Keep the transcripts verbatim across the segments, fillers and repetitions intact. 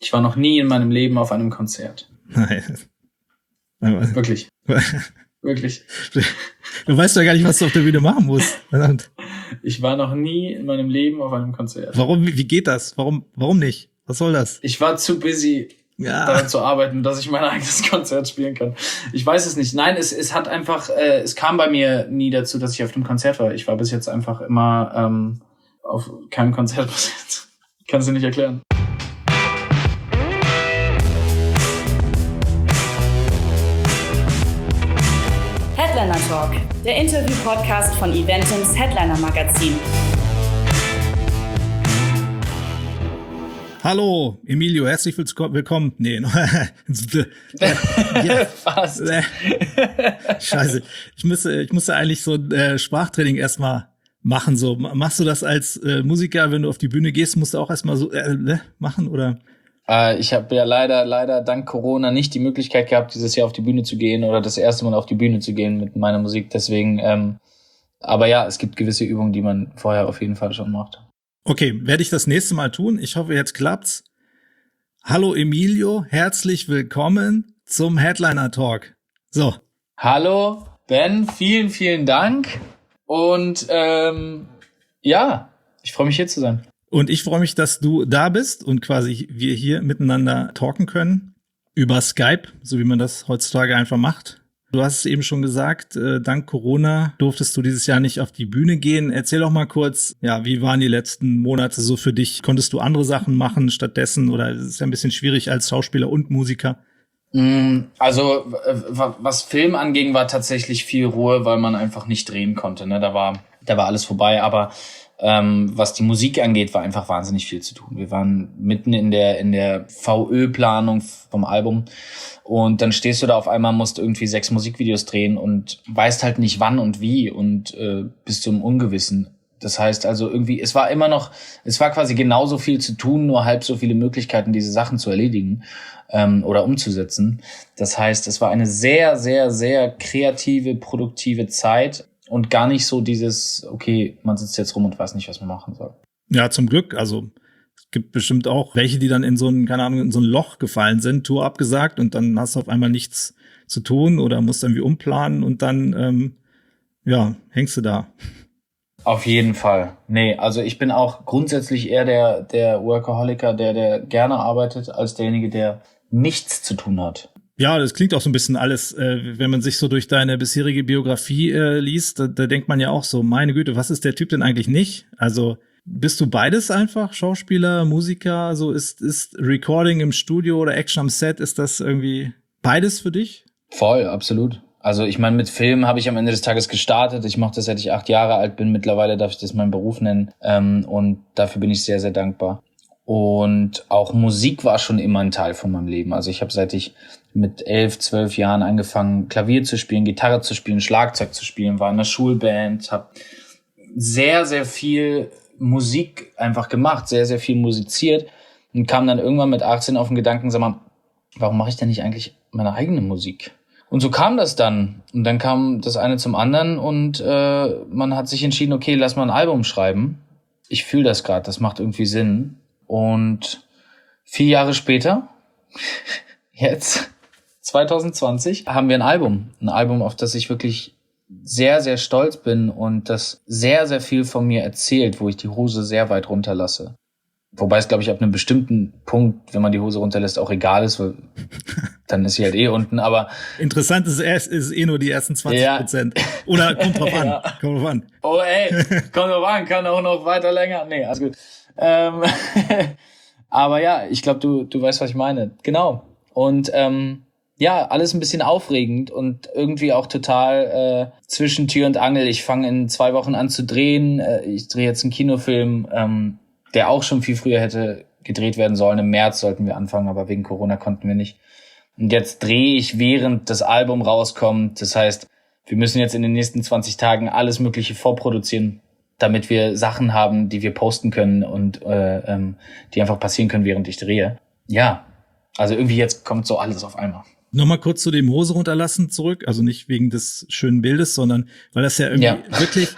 Ich war noch nie in meinem Leben auf einem Konzert. Nein. Wirklich. Wirklich. Du weißt ja gar nicht, was du auf der Bühne machen musst. Ich war noch nie in meinem Leben auf einem Konzert. Warum, wie geht das? Warum, warum nicht? Was soll das? Ich war zu busy, ja. daran zu arbeiten, dass ich mein eigenes Konzert spielen kann. Ich weiß es nicht. Nein, es, es hat einfach, äh, es kam bei mir nie dazu, dass ich auf einem Konzert war. Ich war bis jetzt einfach immer ähm, auf keinem Konzert bis jetzt. Kannst du nicht erklären. Headliner Talk, der Interview-Podcast von Eventims Headliner Magazin. Hallo, Emilio, herzlich willkommen. Nee, fast. Scheiße, ich müsste, ich musste eigentlich so ein äh, Sprachtraining erstmal machen. So, machst du das als äh, Musiker, wenn du auf die Bühne gehst, musst du auch erstmal so äh, machen, oder? Äh, ich habe ja leider, leider dank Corona nicht die Möglichkeit gehabt, dieses Jahr auf die Bühne zu gehen oder das erste Mal auf die Bühne zu gehen mit meiner Musik. Deswegen, ähm, aber ja, es gibt gewisse Übungen, die man vorher auf jeden Fall schon macht. Okay, werde ich das nächste Mal tun. Ich hoffe, jetzt klappt's. Hallo Emilio, herzlich willkommen zum Headliner Talk. So. Hallo Ben, vielen, vielen Dank. Und ähm, ja, ich freue mich hier zu sein. Und ich freue mich, dass du da bist und quasi wir hier miteinander talken können über Skype, so wie man das heutzutage einfach macht. Du hast es eben schon gesagt, äh, dank Corona durftest du dieses Jahr nicht auf die Bühne gehen. Erzähl doch mal kurz, ja, wie waren die letzten Monate so für dich? Konntest du andere Sachen machen stattdessen oder ist es ja ein bisschen schwierig als Schauspieler und Musiker? Also was Film anging, war tatsächlich viel Ruhe, weil man einfach nicht drehen konnte. Ne? Da war, da war alles vorbei. Aber ähm, was die Musik angeht, war einfach wahnsinnig viel zu tun. Wir waren mitten in der in der V Ö-Planung vom Album. Und dann stehst du da auf einmal, musst irgendwie sechs Musikvideos drehen und weißt halt nicht wann und wie und äh, bist du im Ungewissen. Das heißt also irgendwie, es war immer noch, es war quasi genauso viel zu tun, nur halb so viele Möglichkeiten, diese Sachen zu erledigen ähm, oder umzusetzen. Das heißt, es war eine sehr, sehr, sehr kreative, produktive Zeit und gar nicht so dieses, okay, man sitzt jetzt rum und weiß nicht, was man machen soll. Ja, zum Glück, also es gibt bestimmt auch welche, die dann in so ein, keine Ahnung, in so ein Loch gefallen sind, Tour abgesagt und dann hast du auf einmal nichts zu tun oder musst irgendwie umplanen und dann, ähm, ja, hängst du da. Auf jeden Fall. Nee, also ich bin auch grundsätzlich eher der, der Workaholiker, der, der gerne arbeitet, als derjenige, der nichts zu tun hat. Ja, das klingt auch so ein bisschen alles, äh, wenn man sich so durch deine bisherige Biografie äh, liest, da, da denkt man ja auch so, meine Güte, was ist der Typ denn eigentlich nicht? Also, bist du beides einfach? Schauspieler, Musiker? So ist, ist Recording im Studio oder Action am Set, ist das irgendwie beides für dich? Voll, absolut. Also ich meine, mit Film habe ich am Ende des Tages gestartet. Ich mache das, seit ich acht Jahre alt bin. Mittlerweile darf ich das meinen Beruf nennen. Ähm, und dafür bin ich sehr, sehr dankbar. Und auch Musik war schon immer ein Teil von meinem Leben. Also ich habe, seit ich mit elf, zwölf Jahren angefangen, Klavier zu spielen, Gitarre zu spielen, Schlagzeug zu spielen, war in der Schulband, habe sehr, sehr viel Musik einfach gemacht, sehr, sehr viel musiziert und kam dann irgendwann mit achtzehn auf den Gedanken, sag mal, warum mache ich denn nicht eigentlich meine eigene Musik? Und so kam das dann. Und dann kam das eine zum anderen und äh, man hat sich entschieden, okay, lass mal ein Album schreiben. Ich fühle das gerade, das macht irgendwie Sinn. Und vier Jahre später, jetzt, zwanzig zwanzig, haben wir ein Album. Ein Album, auf das ich wirklich sehr, sehr stolz bin und das sehr, sehr viel von mir erzählt, wo ich die Hose sehr weit runterlasse. Wobei es, glaube ich, ab einem bestimmten Punkt, wenn man die Hose runterlässt, auch egal ist, weil dann ist sie halt eh unten, aber... Interessant ist, es ist eh nur die ersten zwanzig Prozent. Ja. Oder kommt drauf an, ja. kommt drauf an. Oh ey, kommt drauf an, kann auch noch weiter länger. Nee, alles gut. Ähm, aber ja, ich glaube, du, du weißt, was ich meine. Genau. Und ähm, ja, alles ein bisschen aufregend und irgendwie auch total äh, zwischen Tür und Angel. Ich fange in zwei Wochen an zu drehen. Äh, ich drehe jetzt einen Kinofilm, ähm, der auch schon viel früher hätte gedreht werden sollen. Im März sollten wir anfangen, aber wegen Corona konnten wir nicht. Und jetzt drehe ich, während das Album rauskommt. Das heißt, wir müssen jetzt in den nächsten zwanzig Tagen alles Mögliche vorproduzieren, damit wir Sachen haben, die wir posten können und äh, ähm, die einfach passieren können, während ich drehe. Ja, also irgendwie jetzt kommt so alles auf einmal. Nochmal kurz zu dem Hose runterlassen zurück. Also nicht wegen des schönen Bildes, sondern weil das ja irgendwie ja. wirklich...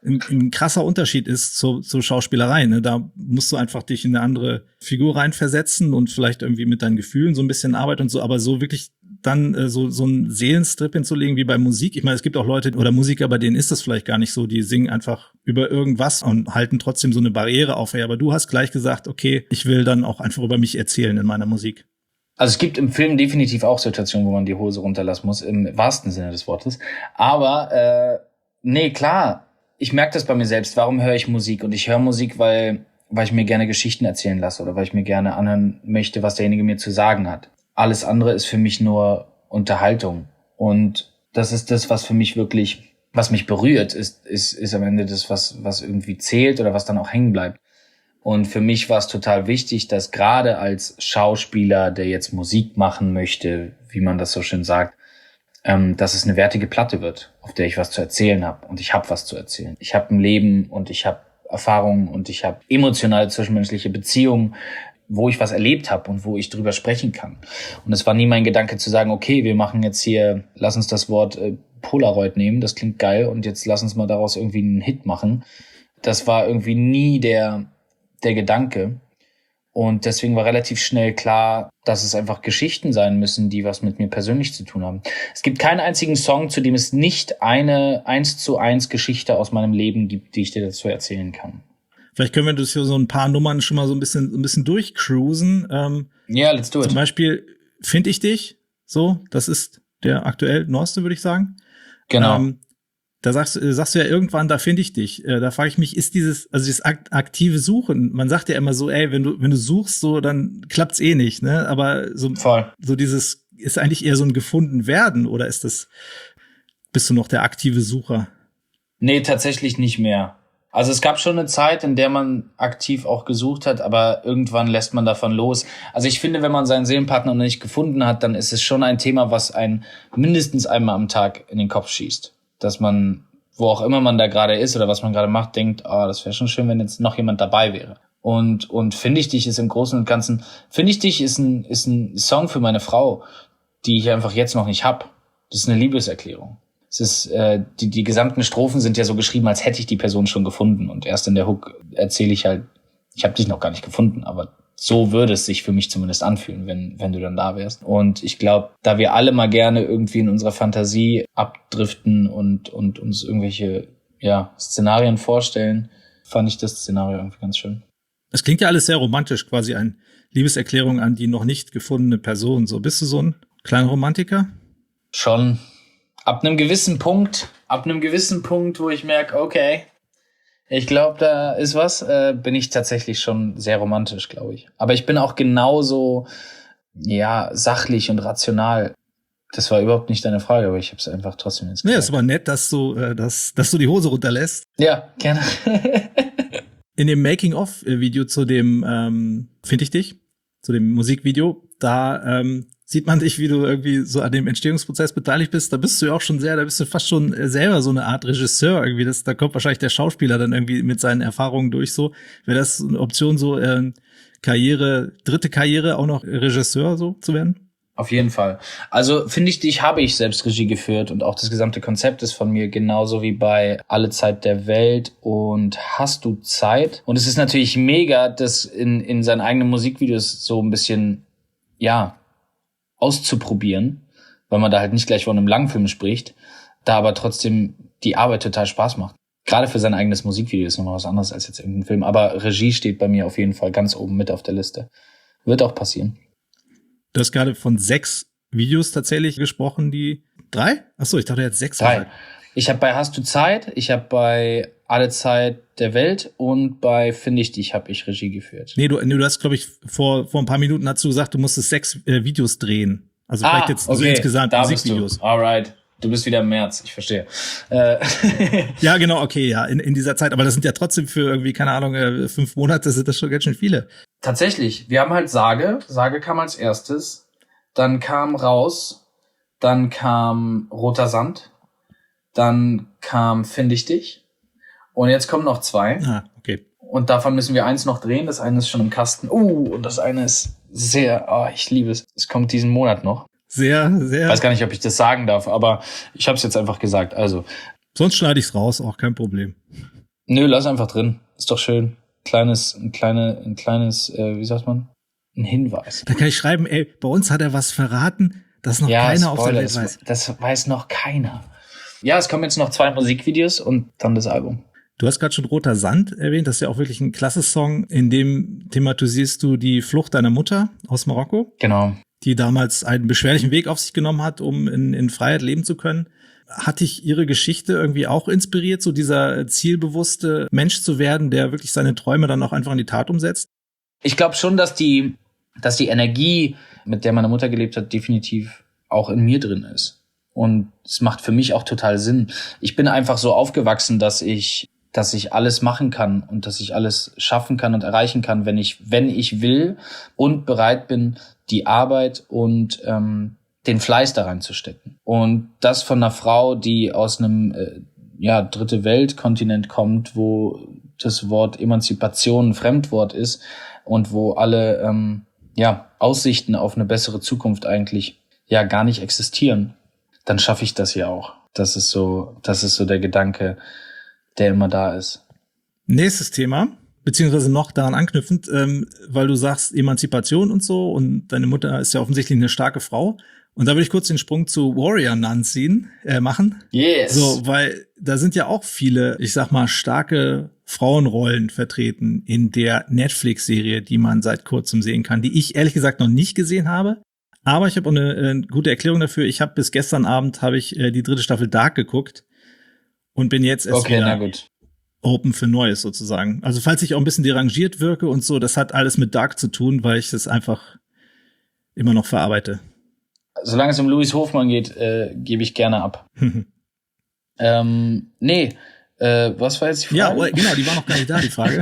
ein, ein krasser Unterschied ist zur, zur Schauspielerei. Ne? Da musst du einfach dich in eine andere Figur reinversetzen und vielleicht irgendwie mit deinen Gefühlen so ein bisschen arbeiten und so, aber so wirklich dann äh, so so einen Seelenstrip hinzulegen wie bei Musik. Ich meine, es gibt auch Leute oder Musiker, bei denen ist das vielleicht gar nicht so. Die singen einfach über irgendwas und halten trotzdem so eine Barriere auf. Aber du hast gleich gesagt, okay, ich will dann auch einfach über mich erzählen in meiner Musik. Also es gibt im Film definitiv auch Situationen, wo man die Hose runterlassen muss, im wahrsten Sinne des Wortes. Aber äh, nee, klar, ich merke das bei mir selbst. Warum höre ich Musik? Und ich höre Musik, weil weil ich mir gerne Geschichten erzählen lasse oder weil ich mir gerne anhören möchte, was derjenige mir zu sagen hat. Alles andere ist für mich nur Unterhaltung. Und das ist das, was für mich wirklich, was mich berührt, ist, ist, ist am Ende das, was, was irgendwie zählt oder was dann auch hängen bleibt. Und für mich war es total wichtig, dass gerade als Schauspieler, der jetzt Musik machen möchte, wie man das so schön sagt, ähm, dass es eine wertige Platte wird, auf der ich was zu erzählen habe. Und ich habe was zu erzählen. Ich habe ein Leben und ich habe Erfahrungen und ich habe emotionale zwischenmenschliche Beziehungen, wo ich was erlebt habe und wo ich drüber sprechen kann. Und es war nie mein Gedanke zu sagen, okay, wir machen jetzt hier, lass uns das Wort äh, Polaroid nehmen, das klingt geil und jetzt lass uns mal daraus irgendwie einen Hit machen. Das war irgendwie nie der der Gedanke. Und deswegen war relativ schnell klar, dass es einfach Geschichten sein müssen, die was mit mir persönlich zu tun haben. Es gibt keinen einzigen Song, zu dem es nicht eine eins zu eins Geschichte aus meinem Leben gibt, die ich dir dazu erzählen kann. Vielleicht können wir das hier so ein paar Nummern schon mal so ein bisschen, ein bisschen durchcruisen. Ähm, ja, let's do it. Zum Beispiel Find ich dich, so, das ist der aktuell neueste, würde ich sagen. Genau. Ähm, da sagst, sagst du ja irgendwann, da finde ich dich. Äh, da frage ich mich, ist dieses, also dieses aktive Suchen, man sagt ja immer so, ey, wenn du, wenn du suchst, so, dann klappt's eh nicht, ne? Aber so, Voll. so dieses, ist eigentlich eher so ein gefunden werden oder ist das, bist du noch der aktive Sucher? Nee, tatsächlich nicht mehr. Also es gab schon eine Zeit, in der man aktiv auch gesucht hat, aber irgendwann lässt man davon los. Also ich finde, wenn man seinen Seelenpartner noch nicht gefunden hat, dann ist es schon ein Thema, was einen mindestens einmal am Tag in den Kopf schießt. Dass man, wo auch immer man da gerade ist oder was man gerade macht, denkt, ah, oh, das wäre schon schön, wenn jetzt noch jemand dabei wäre. Und und Find ich dich ist im Großen und Ganzen, Find ich dich ist ein ist ein Song für meine Frau, die ich einfach jetzt noch nicht hab. Das ist eine Liebeserklärung. Es ist äh, die die gesamten Strophen sind ja so geschrieben, als hätte ich die Person schon gefunden. Und erst in der Hook erzähle ich halt, ich habe dich noch gar nicht gefunden, aber so würde es sich für mich zumindest anfühlen, wenn wenn du dann da wärst. Und ich glaube, da wir alle mal gerne irgendwie in unserer Fantasie abdriften und und uns irgendwelche ja Szenarien vorstellen, fand ich das Szenario irgendwie ganz schön. Es klingt ja alles sehr romantisch, quasi eine Liebeserklärung an die noch nicht gefundene Person. So, bist du so ein kleiner Romantiker? Schon. Ab einem gewissen Punkt, ab einem gewissen Punkt, wo ich merke, okay, ich glaube, da ist was, äh, bin ich tatsächlich schon sehr romantisch, glaube ich. Aber ich bin auch genauso, ja, sachlich und rational. Das war überhaupt nicht deine Frage, aber ich habe es einfach trotzdem jetzt gesagt. Ja, ist aber nett, dass du, äh, dass, dass du die Hose runterlässt. Ja, gerne. In dem Making-of-Video zu dem ähm, Find ich dich, zu dem Musikvideo, da ähm, sieht man dich, wie du irgendwie so an dem Entstehungsprozess beteiligt bist. Da bist du ja auch schon sehr, da bist du fast schon selber so eine Art Regisseur irgendwie. Das, da kommt wahrscheinlich der Schauspieler dann irgendwie mit seinen Erfahrungen durch so. Wäre das eine Option, so äh, Karriere, dritte Karriere, auch noch Regisseur so zu werden? Auf jeden Fall. Also Find ich dich, habe ich selbst Regie geführt und auch das gesamte Konzept ist von mir, genauso wie bei Alle Zeit der Welt und Hast du Zeit? Und es ist natürlich mega, das in, in seinen eigenen Musikvideos so ein bisschen, ja, auszuprobieren, weil man da halt nicht gleich von einem Langfilm spricht, da aber trotzdem die Arbeit total Spaß macht. Gerade für sein eigenes Musikvideo ist nochmal was anderes als jetzt irgendein Film, aber Regie steht bei mir auf jeden Fall ganz oben mit auf der Liste. Wird auch passieren. Du hast gerade von sechs Videos tatsächlich gesprochen, die drei? Achso, ich dachte jetzt sechs. Drei. Ich habe bei Hast du Zeit, ich habe bei Alle Zeit der Welt und bei Find ich dich habe ich Regie geführt. Nee, du, nee, du hast, glaube ich, vor vor ein paar Minuten hast du gesagt, du musstest sechs äh, Videos drehen. Also ah, vielleicht jetzt okay, so insgesamt da Musikvideos. Bist du. Alright. Du bist wieder im März, ich verstehe. Äh. Ja, genau, okay, ja, in, in dieser Zeit. Aber das sind ja trotzdem für irgendwie, keine Ahnung, äh, fünf Monate sind das schon ganz schön viele. Tatsächlich, wir haben halt Sage. Sage kam als erstes. Dann kam Raus. Dann kam Roter Sand. Dann kam Find ich dich. Und jetzt kommen noch zwei. Ah, okay. Und davon müssen wir eins noch drehen. Das eine ist schon im Kasten. Uh, und das eine ist sehr, oh, ich liebe es. Es kommt diesen Monat noch. Sehr, sehr. Ich weiß gar nicht, ob ich das sagen darf, aber ich habe es jetzt einfach gesagt. Also sonst schneide ich es raus, auch kein Problem. Nö, lass einfach drin. Ist doch schön. Kleines, ein kleine, ein kleines, äh, wie sagt man? Ein Hinweis. Da kann ich schreiben, ey, bei uns hat er was verraten, das noch ja, keiner auf der Spoiler, Welt weiß. Das, das weiß noch keiner. Ja, es kommen jetzt noch zwei Musikvideos und dann das Album. Du hast gerade schon Roter Sand erwähnt, das ist ja auch wirklich ein klasse Song, in dem thematisierst du die Flucht deiner Mutter aus Marokko. Genau. Die damals einen beschwerlichen Weg auf sich genommen hat, um in, in Freiheit leben zu können. Hat dich ihre Geschichte irgendwie auch inspiriert, so dieser zielbewusste Mensch zu werden, der wirklich seine Träume dann auch einfach in die Tat umsetzt? Ich glaube schon, dass die, dass die Energie, mit der meine Mutter gelebt hat, definitiv auch in mir drin ist. Und es macht für mich auch total Sinn. Ich bin einfach so aufgewachsen, dass ich, dass ich alles machen kann und dass ich alles schaffen kann und erreichen kann, wenn ich, wenn ich will und bereit bin, die Arbeit und ähm, den Fleiß da reinzustecken. Und das von einer Frau, die aus einem äh, ja dritte Weltkontinent kommt, wo das Wort Emanzipation ein Fremdwort ist und wo alle ähm, ja Aussichten auf eine bessere Zukunft eigentlich ja gar nicht existieren, dann schaffe ich das ja auch. Das ist so, das ist so der Gedanke, der immer da ist. Nächstes Thema, beziehungsweise noch daran anknüpfend, ähm, weil du sagst Emanzipation und so und deine Mutter ist ja offensichtlich eine starke Frau. Und da würde ich kurz den Sprung zu Warrior Nun ziehen, äh, machen. Yes. So, weil da sind ja auch viele, ich sag mal, starke Frauenrollen vertreten in der Netflix-Serie, die man seit kurzem sehen kann, die ich ehrlich gesagt noch nicht gesehen habe. Aber ich habe auch eine, eine gute Erklärung dafür. Ich habe bis gestern Abend habe ich äh, die dritte Staffel Dark geguckt und bin jetzt erst okay, wieder na gut. open für Neues sozusagen. Also falls ich auch ein bisschen derangiert wirke und so, das hat alles mit Dark zu tun, weil ich das einfach immer noch verarbeite. Solange es um Louis Hofmann geht, äh, gebe ich gerne ab. ähm, nee, äh, was war jetzt die Frage? Ja, oh, genau, die war noch gar nicht da, die Frage.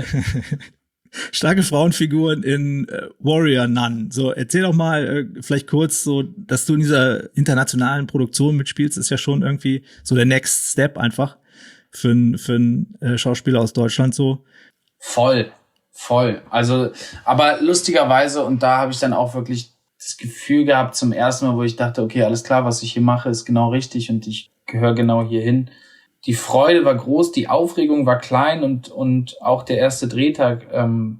Starke Frauenfiguren in äh, Warrior Nun. So, erzähl doch mal äh, vielleicht kurz so, dass du in dieser internationalen Produktion mitspielst, ist ja schon irgendwie so der Next Step einfach für einen für einen äh, Schauspieler aus Deutschland so. Voll, voll. Also, aber lustigerweise, und da habe ich dann auch wirklich das Gefühl gehabt zum ersten Mal, wo ich dachte, okay, alles klar, was ich hier mache, ist genau richtig und ich gehöre genau hier hin. Die Freude war groß, die Aufregung war klein und und auch der erste Drehtag ähm,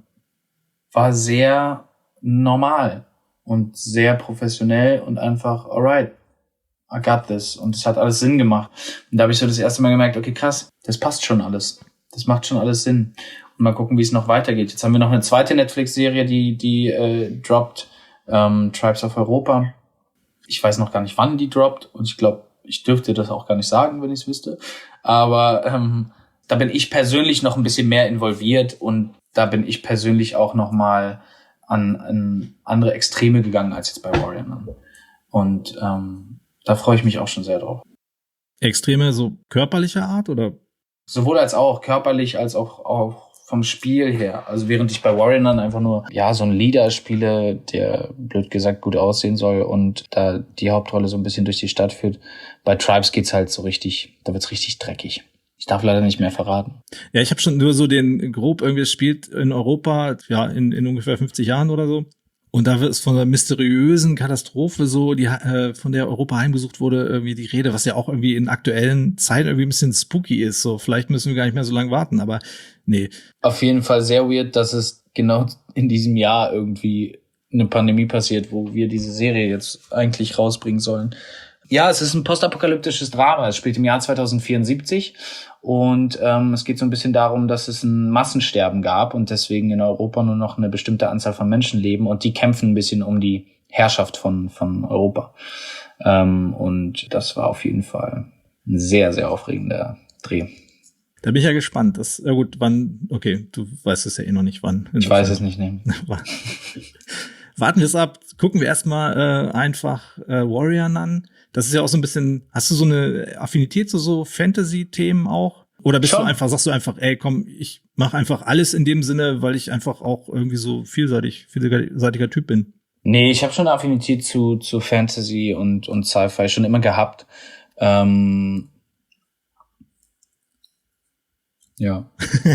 war sehr normal und sehr professionell und einfach, alright, I got this. Und es hat alles Sinn gemacht. Und da habe ich so das erste Mal gemerkt, okay, krass, das passt schon alles. Das macht schon alles Sinn. Und mal gucken, wie es noch weitergeht. Jetzt haben wir noch eine zweite Netflix-Serie, die die äh, droppt, ähm, Tribes of Europa. Ich weiß noch gar nicht, wann die droppt. Und ich glaube, ich dürfte das auch gar nicht sagen, wenn ich es wüsste. Aber ähm, da bin ich persönlich noch ein bisschen mehr involviert und da bin ich persönlich auch noch mal an, an andere Extreme gegangen als jetzt bei Warrior Nun. Und ähm, da freue ich mich auch schon sehr drauf. Extreme, so körperlicher Art oder? Sowohl als auch körperlich als auch, auch vom Spiel her. Also während ich bei Warrior Nun einfach nur ja so einen Leader spiele, der blöd gesagt gut aussehen soll und da die Hauptrolle so ein bisschen durch die Stadt führt. Bei Tribes geht's halt so richtig, da wird's richtig dreckig. Ich darf leider nicht mehr verraten. Ja, ich habe schon nur so den grob irgendwie, es spielt in Europa, ja, in, in ungefähr fünfzig Jahren oder so. Und da ist von einer mysteriösen Katastrophe so, die äh, von der Europa heimgesucht wurde, irgendwie die Rede, was ja auch irgendwie in aktuellen Zeiten irgendwie ein bisschen spooky ist. So, vielleicht müssen wir gar nicht mehr so lange warten, aber nee. Auf jeden Fall sehr weird, dass es genau in diesem Jahr irgendwie eine Pandemie passiert, wo wir diese Serie jetzt eigentlich rausbringen sollen. Ja, es ist ein postapokalyptisches Drama. Es spielt im Jahr zweitausendvierundsiebzig und ähm, es geht so ein bisschen darum, dass es ein Massensterben gab und deswegen in Europa nur noch eine bestimmte Anzahl von Menschen leben und die kämpfen ein bisschen um die Herrschaft von von Europa. Ähm, und das war auf jeden Fall ein sehr, sehr aufregender Dreh. Da bin ich ja gespannt. Das, ja gut, wann, okay, du weißt es ja eh noch nicht, wann. Ich weiß es nicht, ne. Warten wir es ab. Gucken wir erstmal äh, einfach äh, Warrior Nun. Das ist ja auch so ein bisschen, hast du so eine Affinität zu so Fantasy-Themen auch? Oder bist Schon. du einfach, sagst du einfach, ey, komm, ich mache einfach alles in dem Sinne, weil ich einfach auch irgendwie so vielseitig, vielseitiger Typ bin? Nee, ich habe schon eine Affinität zu zu Fantasy und und Sci-Fi schon immer gehabt. Ähm, ja.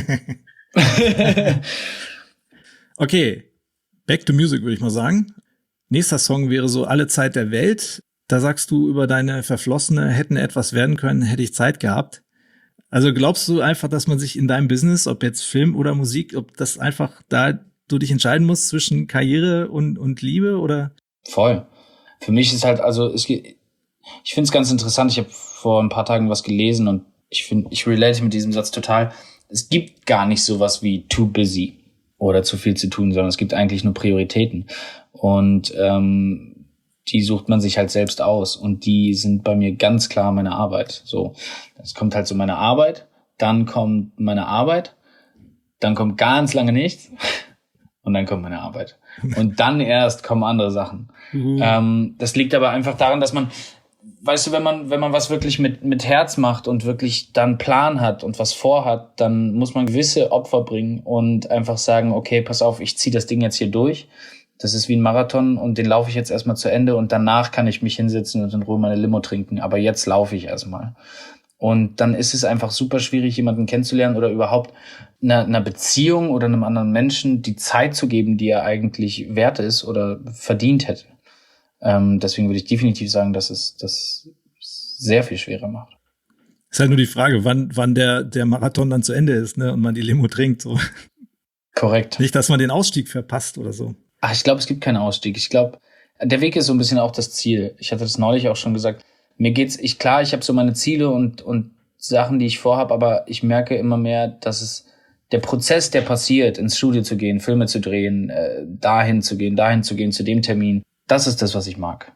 Okay, back to music würde ich mal sagen. Nächster Song wäre so Alle Zeit der Welt. Da sagst du über deine Verflossene, hätten etwas werden können, hätte ich Zeit gehabt. Also glaubst du einfach, dass man sich in deinem Business, ob jetzt Film oder Musik, ob das einfach da du dich entscheiden musst zwischen Karriere und, und Liebe oder? Voll. Für mich ist halt, also es, ich finde es ganz interessant. Ich habe vor ein paar Tagen was gelesen und ich finde, ich relate mit diesem Satz total. Es gibt gar nicht sowas wie too busy oder zu viel zu tun, sondern es gibt eigentlich nur Prioritäten. Und ähm, die sucht man sich halt selbst aus. Und die sind bei mir ganz klar meine Arbeit. So, es kommt halt so meine Arbeit, dann kommt meine Arbeit, dann kommt ganz lange nichts und dann kommt meine Arbeit. Und dann erst kommen andere Sachen. Mhm. Ähm, das liegt aber einfach daran, dass man, weißt du, wenn man wenn man was wirklich mit mit Herz macht und wirklich dann Plan hat und was vorhat, dann muss man gewisse Opfer bringen und einfach sagen, okay, pass auf, ich ziehe das Ding jetzt hier durch. Das ist wie ein Marathon und den laufe ich jetzt erstmal zu Ende und danach kann ich mich hinsetzen und in Ruhe meine Limo trinken. Aber jetzt laufe ich erstmal. Und dann ist es einfach super schwierig, jemanden kennenzulernen oder überhaupt einer, einer Beziehung oder einem anderen Menschen die Zeit zu geben, die er eigentlich wert ist oder verdient hätte. Ähm, deswegen würde ich definitiv sagen, dass es das sehr viel schwerer macht. Ist halt nur die Frage, wann wann der der Marathon dann zu Ende ist, ne, und man die Limo trinkt. So. Korrekt. Nicht, dass man den Ausstieg verpasst oder so. Ach, ich glaube, es gibt keinen Ausstieg. Ich glaube, der Weg ist so ein bisschen auch das Ziel. Ich hatte das neulich auch schon gesagt. Mir geht's, ich klar, ich habe so meine Ziele und und Sachen, die ich vorhabe, aber ich merke immer mehr, dass es der Prozess, der passiert, ins Studio zu gehen, Filme zu drehen, äh, dahin zu gehen, dahin zu gehen, zu dem Termin, das ist das, was ich mag.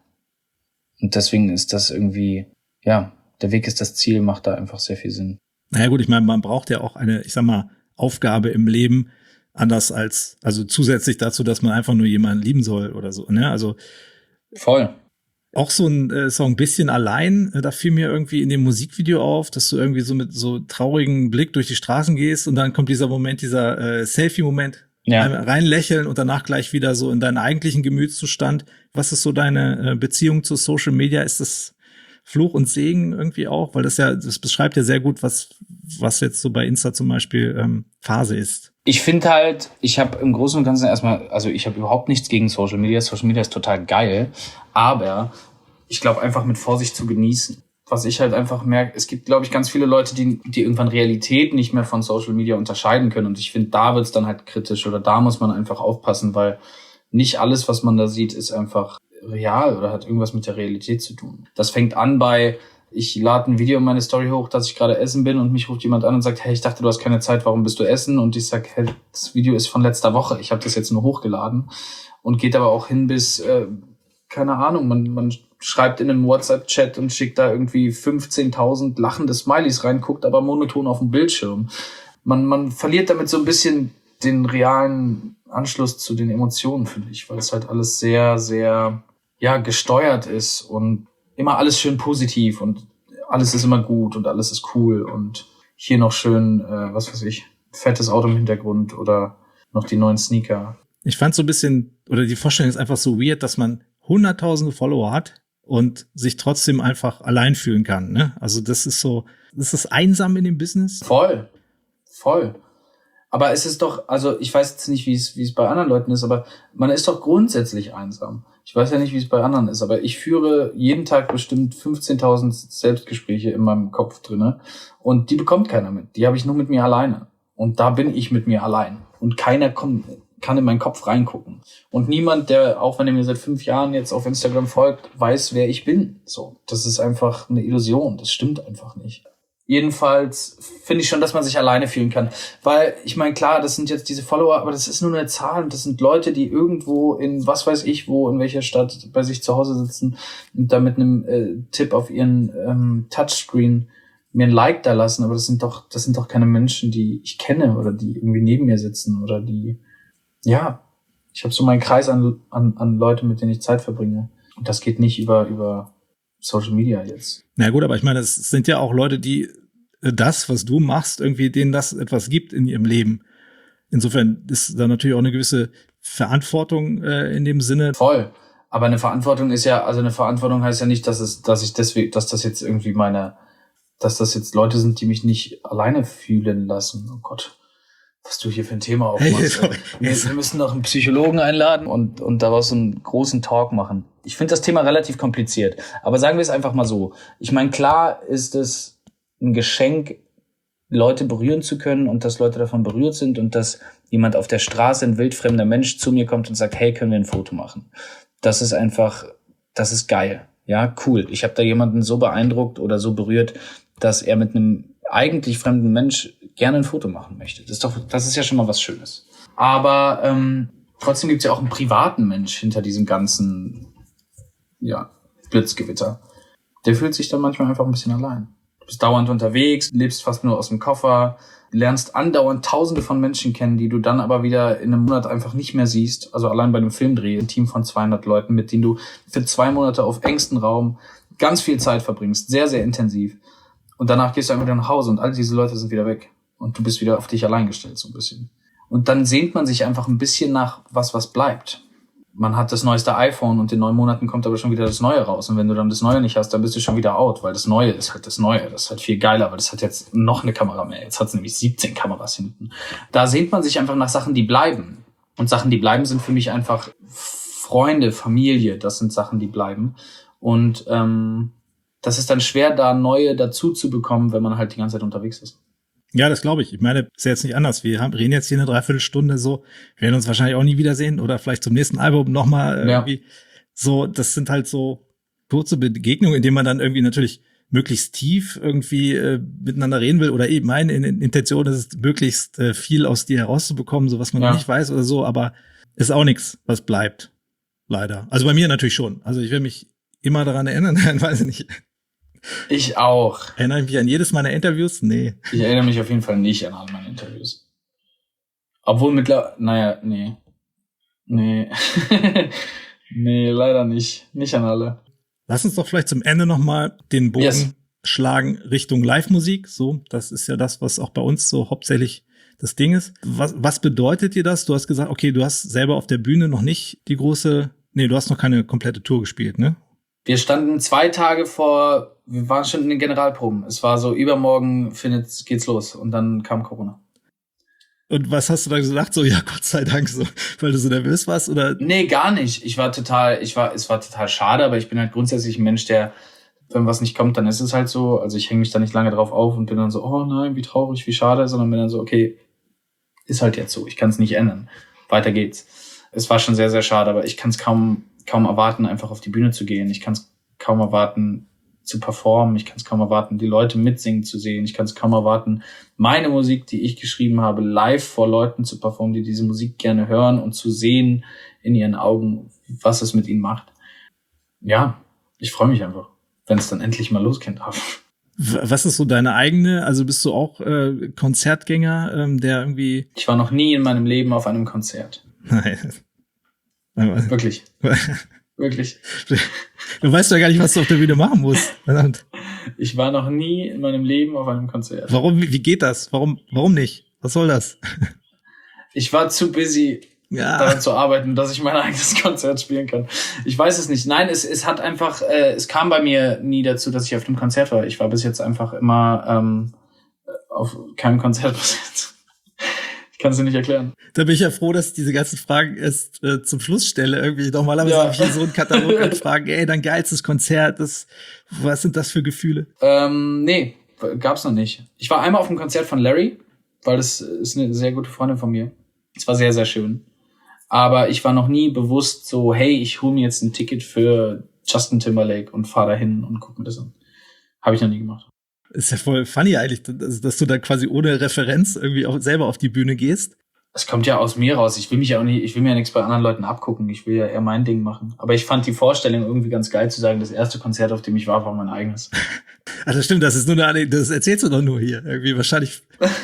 Und deswegen ist das irgendwie, ja, der Weg ist das Ziel, macht da einfach sehr viel Sinn. Naja gut, ich meine, man braucht ja auch eine, ich sag mal, Aufgabe im Leben, anders als, also zusätzlich dazu, dass man einfach nur jemanden lieben soll oder so, ne? Also voll. Auch so ein äh, Song bisschen allein, äh, da fiel mir irgendwie in dem Musikvideo auf, dass du irgendwie so mit so traurigen Blick durch die Straßen gehst und dann kommt dieser Moment, dieser äh, Selfie-Moment, ja. Reinlächeln und danach gleich wieder so in deinen eigentlichen Gemütszustand. Was ist so deine äh, Beziehung zu Social Media? Ist das Fluch und Segen irgendwie auch? Weil das ja, das beschreibt ja sehr gut, was was jetzt so bei Insta zum Beispiel ähm, Phase ist. Ich finde halt, ich habe im Großen und Ganzen erstmal, also ich habe überhaupt nichts gegen Social Media. Social Media ist total geil, aber ich glaube einfach mit Vorsicht zu genießen. Was ich halt einfach merke, es gibt, glaube ich, ganz viele Leute, die die irgendwann Realität nicht mehr von Social Media unterscheiden können. Und ich finde, da wird's dann halt kritisch oder da muss man einfach aufpassen, weil nicht alles, was man da sieht, ist einfach real oder hat irgendwas mit der Realität zu tun. Das fängt an bei, ich lade ein Video in meine Story hoch, dass ich gerade essen bin und mich ruft jemand an und sagt, hey, ich dachte, du hast keine Zeit, warum bist du essen? Und ich sag, hey, das Video ist von letzter Woche, ich habe das jetzt nur hochgeladen. Und geht aber auch hin bis, äh, keine Ahnung, man, man schreibt in einen WhatsApp-Chat und schickt da irgendwie fünfzehntausend lachende Smileys rein, guckt aber monoton auf den Bildschirm. Man, man verliert damit so ein bisschen den realen Anschluss zu den Emotionen, finde ich, weil es halt alles sehr, sehr, ja, gesteuert ist und immer alles schön positiv und alles ist immer gut und alles ist cool und hier noch schön, äh, was weiß ich, fettes Auto im Hintergrund oder noch die neuen Sneaker. Ich fand so ein bisschen, oder die Vorstellung ist einfach so weird, dass man hunderttausende Follower hat und sich trotzdem einfach allein fühlen kann, ne? Also das ist so, das ist einsam in dem Business. Voll, voll. Aber es ist doch, also ich weiß jetzt nicht, wie es wie es bei anderen Leuten ist, aber man ist doch grundsätzlich einsam. Ich weiß ja nicht, wie es bei anderen ist, aber ich führe jeden Tag bestimmt fünfzehntausend Selbstgespräche in meinem Kopf drinne und die bekommt keiner mit. Die habe ich nur mit mir alleine. Und da bin ich mit mir allein. Und keiner kommt, kann in meinen Kopf reingucken. Und niemand, der, auch wenn er mir seit fünf Jahren jetzt auf Instagram folgt, weiß, wer ich bin. So, das ist einfach eine Illusion. Das stimmt einfach nicht. Jedenfalls finde ich schon, dass man sich alleine fühlen kann. Weil, ich meine, klar, das sind jetzt diese Follower, aber das ist nur eine Zahl und das sind Leute, die irgendwo in, was weiß ich wo, in welcher Stadt bei sich zu Hause sitzen und da mit einem äh, Tipp auf ihren ähm, Touchscreen mir ein Like da lassen. Aber das sind doch, das sind doch keine Menschen, die ich kenne oder die irgendwie neben mir sitzen oder die, ja, ich habe so meinen Kreis an, an, an Leute, mit denen ich Zeit verbringe. Und das geht nicht über, über Social Media jetzt. Na gut, aber ich meine, es sind ja auch Leute, die das, was du machst, irgendwie denen das etwas gibt in ihrem Leben. Insofern ist da natürlich auch eine gewisse Verantwortung äh, in dem Sinne. Voll. Aber eine Verantwortung ist ja, also eine Verantwortung heißt ja nicht, dass es, dass ich deswegen, dass das jetzt irgendwie meine, dass das jetzt Leute sind, die mich nicht alleine fühlen lassen. Oh Gott, was du hier für ein Thema aufmachst. Hey, wir, wir müssen noch einen Psychologen einladen und, und daraus so einen großen Talk machen. Ich finde das Thema relativ kompliziert. Aber sagen wir es einfach mal so. Ich meine, klar ist es ein Geschenk, Leute berühren zu können und dass Leute davon berührt sind und dass jemand auf der Straße, ein wildfremder Mensch, zu mir kommt und sagt, hey, können wir ein Foto machen? Das ist einfach, das ist geil. Ja, cool. Ich habe da jemanden so beeindruckt oder so berührt, dass er mit einem eigentlich fremden Mensch gerne ein Foto machen möchte. Das ist doch, das ist ja schon mal was Schönes. Aber ähm, trotzdem gibt's ja auch einen privaten Mensch hinter diesem ganzen, ja, Blitzgewitter. Der fühlt sich dann manchmal einfach ein bisschen allein. Du bist dauernd unterwegs, lebst fast nur aus dem Koffer, lernst andauernd Tausende von Menschen kennen, die du dann aber wieder in einem Monat einfach nicht mehr siehst. Also allein bei einem Filmdreh, ein Team von zweihundert Leuten, mit denen du für zwei Monate auf engstem Raum ganz viel Zeit verbringst, sehr, sehr intensiv. Und danach gehst du einfach wieder nach Hause und all diese Leute sind wieder weg. Und du bist wieder auf dich allein gestellt, so ein bisschen. Und dann sehnt man sich einfach ein bisschen nach was, was bleibt. Man hat das neueste iPhone und in neun Monaten kommt aber schon wieder das Neue raus. Und wenn du dann das Neue nicht hast, dann bist du schon wieder out, weil das Neue ist halt das Neue. Das ist halt viel geiler, weil das hat jetzt noch eine Kamera mehr. Jetzt hat es nämlich siebzehn Kameras hinten. Da sehnt man sich einfach nach Sachen, die bleiben. Und Sachen, die bleiben, sind für mich einfach Freunde, Familie. Das sind Sachen, die bleiben. Und ähm, das ist dann schwer, da neue dazu zu bekommen, wenn man halt die ganze Zeit unterwegs ist. Ja, das glaube ich. Ich meine, ist ja jetzt nicht anders. Wir haben, reden jetzt hier eine Dreiviertelstunde so. Wir werden uns wahrscheinlich auch nie wiedersehen oder vielleicht zum nächsten Album nochmal irgendwie. Ja. So, das sind halt so kurze Begegnungen, in denen man dann irgendwie natürlich möglichst tief irgendwie äh, miteinander reden will oder eben meine Intention ist es, möglichst äh, viel aus dir herauszubekommen, so was man ja. nicht weiß oder so, aber ist auch nichts, was bleibt. Leider. Also bei mir natürlich schon. Also ich will mich immer daran erinnern, weiß ich nicht. Ich auch. Erinnere ich mich an jedes meiner Interviews? Nee. Ich erinnere mich auf jeden Fall nicht an alle meine Interviews. Obwohl mittlerweile, naja, nee. Nee. Nee, leider nicht. Nicht an alle. Lass uns doch vielleicht zum Ende nochmal den Bogen yes. schlagen Richtung Live-Musik. So, das ist ja das, was auch bei uns so hauptsächlich das Ding ist. Was, was bedeutet dir das? Du hast gesagt, okay, du hast selber auf der Bühne noch nicht die große, nee, du hast noch keine komplette Tour gespielt, ne? Wir standen zwei Tage vor, wir waren schon in den Generalproben. Es war so, übermorgen findet, geht's los. Und dann kam Corona. Und was hast du da gesagt? So, ja, Gott sei Dank, so, weil du so nervös warst, oder? Nee, gar nicht. Ich war total, ich war, es war total schade, aber ich bin halt grundsätzlich ein Mensch, der, wenn was nicht kommt, dann ist es halt so. Also ich hänge mich da nicht lange drauf auf und bin dann so, oh nein, wie traurig, wie schade, sondern bin dann so, okay, ist halt jetzt so. Ich kann es nicht ändern. Weiter geht's. Es war schon sehr, sehr schade, aber ich kann es kaum, kaum erwarten, einfach auf die Bühne zu gehen. Ich kann es kaum erwarten, zu performen. Ich kann es kaum erwarten, die Leute mitsingen zu sehen. Ich kann es kaum erwarten, meine Musik, die ich geschrieben habe, live vor Leuten zu performen, die diese Musik gerne hören und zu sehen in ihren Augen, was es mit ihnen macht. Ja, ich freue mich einfach, wenn es dann endlich mal losgehen darf. Was ist so deine eigene, also bist du auch äh, Konzertgänger, ähm, der irgendwie... Ich war noch nie in meinem Leben auf einem Konzert. Nein. Wirklich. Wirklich. Du weißt ja gar nicht, was du auf der Bühne machen musst. Verdammt. Ich war noch nie in meinem Leben auf einem Konzert. Warum, wie geht das? Warum, warum nicht? Was soll das? Ich war zu busy, ja. daran zu arbeiten, dass ich mein eigenes Konzert spielen kann. Ich weiß es nicht. Nein, es, es hat einfach, äh, es kam bei mir nie dazu, dass ich auf einem Konzert war. Ich war bis jetzt einfach immer ähm, auf keinem Konzert bis jetzt. Ich kann es dir nicht erklären. Da bin ich ja froh, dass ich diese ganzen Fragen erst äh, zum Schluss stelle. Irgendwie normalerweise ja. habe ich hier so einen Katalog an Fragen. Ey, dein geilstes Konzert, das, was sind das für Gefühle? Ähm, nee, gab's noch nicht. Ich war einmal auf einem Konzert von Larry, weil das ist eine sehr gute Freundin von mir. Es war sehr, sehr schön. Aber ich war noch nie bewusst so, hey, ich hole mir jetzt ein Ticket für Justin Timberlake und fahre dahin und guck mir das an. Habe ich noch nie gemacht. Ist ja voll funny eigentlich, dass, dass du da quasi ohne Referenz irgendwie auch selber auf die Bühne gehst. Es kommt ja aus mir raus. Ich will mich ja auch nicht, ich will mir ja nichts bei anderen Leuten abgucken. Ich will ja eher mein Ding machen. Aber ich fand die Vorstellung irgendwie ganz geil zu sagen, das erste Konzert, auf dem ich war, war mein eigenes. Ach, das stimmt, das ist nur eine, das erzählst du doch nur hier. Irgendwie wahrscheinlich.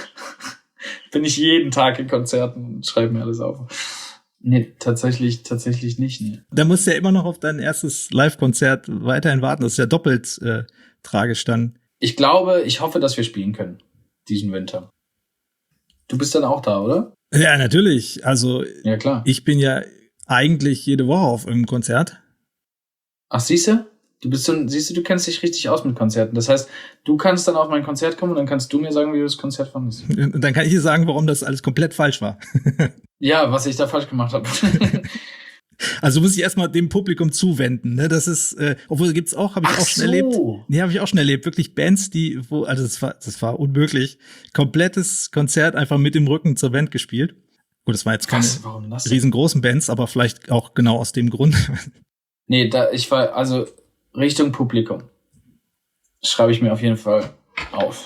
Bin ich jeden Tag in Konzerten und schreibe mir alles auf. Nee, tatsächlich, tatsächlich nicht, nee. Da musst du ja immer noch auf dein erstes Live-Konzert weiterhin warten. Das ist ja doppelt äh, tragisch dann. Ich glaube, ich hoffe, dass wir spielen können, diesen Winter. Du bist dann auch da, oder? Ja, natürlich. Also, ja, klar. Ich bin ja eigentlich jede Woche auf einem Konzert. Ach, siehste? Du bist so, siehst du, du kennst dich richtig aus mit Konzerten. Das heißt, du kannst dann auf mein Konzert kommen und dann kannst du mir sagen, wie du das Konzert fandest. Und dann kann ich dir sagen, warum das alles komplett falsch war. Ja, was ich da falsch gemacht habe. Also muss ich erstmal dem Publikum zuwenden, ne? Das ist, äh, obwohl gibt's auch, habe ich Ach auch schon so. erlebt. Nee, habe ich auch schon erlebt. Wirklich Bands, die, wo, also das war, das war unmöglich. Komplettes Konzert einfach mit dem Rücken zur Wand gespielt. Gut, das war jetzt keine Was? Warum das? riesengroßen Bands, aber vielleicht auch genau aus dem Grund. Nee, da, ich war, also Richtung Publikum. Schreibe ich mir auf jeden Fall auf.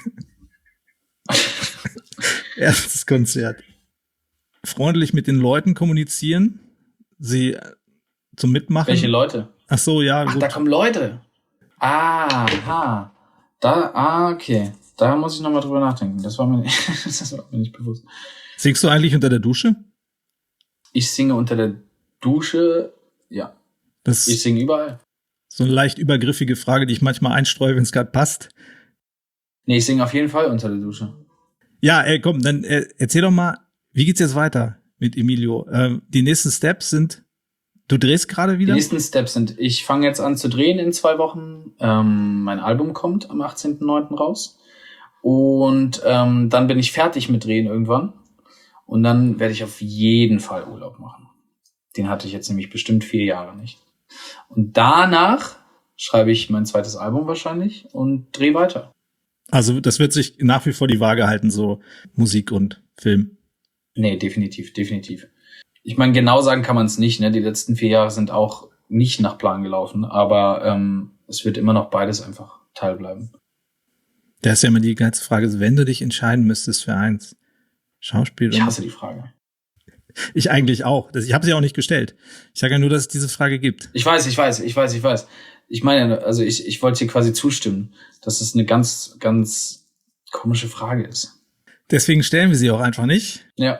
Erstes Konzert. Freundlich mit den Leuten kommunizieren. Sie zum Mitmachen. Welche Leute? Ach so, ja, Ach, gut. da kommen Leute. Aha. Da, ah, okay. Da muss ich nochmal drüber nachdenken. Das war mir nicht, das war mir nicht bewusst. Singst du eigentlich unter der Dusche? Ich singe unter der Dusche, ja. Das Ich ist singe überall. so eine leicht übergriffige Frage, die ich manchmal einstreue, wenn es gerade passt. Nee, ich singe auf jeden Fall unter der Dusche. Ja, ey, komm, dann äh, erzähl doch mal, wie geht's jetzt weiter mit Emilio? Ähm, die nächsten Steps sind, du drehst gerade Die wieder? nächsten Steps sind, ich fange jetzt an zu drehen in zwei Wochen. Ähm, mein Album kommt am achtzehnten neunten raus. Und ähm, dann bin ich fertig mit Drehen irgendwann. Und dann werde ich auf jeden Fall Urlaub machen. Den hatte ich jetzt nämlich bestimmt vier Jahre nicht. Und danach schreibe ich mein zweites Album wahrscheinlich und drehe weiter. Also das wird sich nach wie vor die Waage halten, so Musik und Film. Nee, definitiv, definitiv. Ich meine, genau sagen kann man es nicht, ne? Die letzten vier Jahre sind auch nicht nach Plan gelaufen, aber ähm, es wird immer noch beides einfach Teil bleiben. Da ist ja immer die ganze Frage, wenn du dich entscheiden müsstest für eins, Schauspiel Ich oder... hasse die Frage. Ich eigentlich auch. Das, ich habe sie auch nicht gestellt. Ich sage ja nur, dass es diese Frage gibt. Ich weiß, ich weiß, ich weiß, ich weiß. Ich meine, also ich, ich wollte dir quasi zustimmen, dass es eine ganz, ganz komische Frage ist. Deswegen stellen wir sie auch einfach nicht. Ja.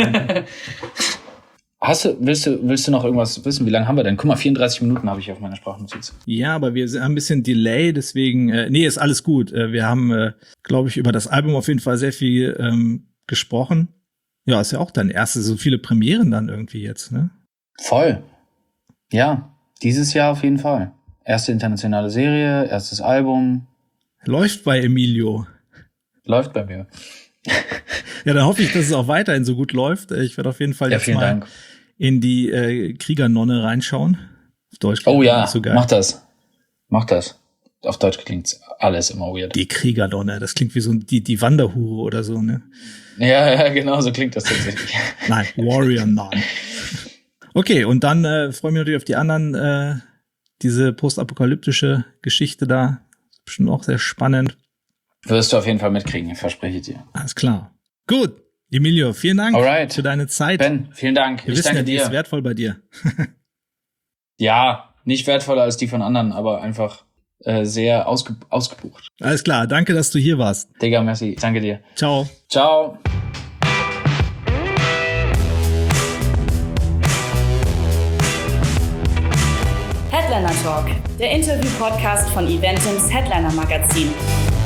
Hast du, willst du, willst du noch irgendwas wissen? Wie lange haben wir denn? Guck mal, vierunddreißig Minuten habe ich auf meiner Sprachnotiz. Ja, aber wir haben ein bisschen Delay, deswegen, äh, nee, ist alles gut. Äh, wir haben, äh, glaube ich, über das Album auf jeden Fall sehr viel ähm, gesprochen. Ja, ist ja auch dein erstes, so viele Premieren dann irgendwie jetzt, ne? Voll. Ja, dieses Jahr auf jeden Fall. Erste internationale Serie, erstes Album. Läuft bei Emilio. Läuft bei mir. Ja, dann hoffe ich, dass es auch weiterhin so gut läuft. Ich werde auf jeden Fall Ja, jetzt vielen mal Dank. in die äh, Kriegernonne reinschauen. Auf Deutsch. Oh ja, so geil. mach das. Mach das. Auf Deutsch klingt alles immer weird. Die Kriegernonne, das klingt wie so die, die Wanderhure oder so, ne? Ja, ja, genau, so klingt das tatsächlich. Nein, Warrior Nun. Okay, und dann äh, freue ich mich natürlich auf die anderen, äh, diese postapokalyptische Geschichte da. Ist bestimmt auch sehr spannend. Wirst du auf jeden Fall mitkriegen, verspreche ich dir. Alles klar. Gut, Emilio, vielen Dank Alright. für deine Zeit. Ben, vielen Dank. Wir Ich wissen danke ja, die ist dir. wertvoll bei dir. Ja, nicht wertvoller als die von anderen, aber einfach äh, sehr ausge ausgebucht. Alles klar, danke, dass du hier warst. Digga, merci. Danke dir. Ciao. Ciao. Headliner Talk, der Interview-Podcast von Eventims Headliner Magazin.